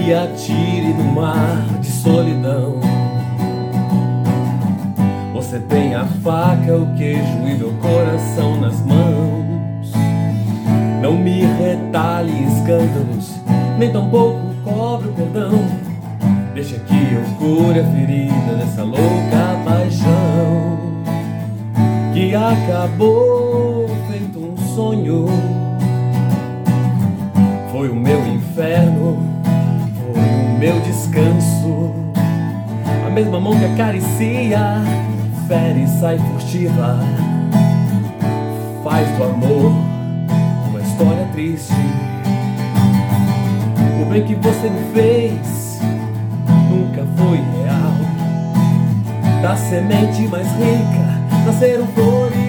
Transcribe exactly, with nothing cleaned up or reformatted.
me atire no mar de solidão. Você tem a faca, o queijo e meu coração nas mãos. Não me retalhe escândalos, nem tampouco cobre o perdão. Deixa que eu cure a ferida dessa louca paixão que acabou feito um sonho. Foi o meu inferno, foi o meu descanso. A mesma mão que acaricia, fere e sai furtiva, faz do amor uma história triste. O bem que você me fez nunca foi real. Da semente mais rica nasceram flores.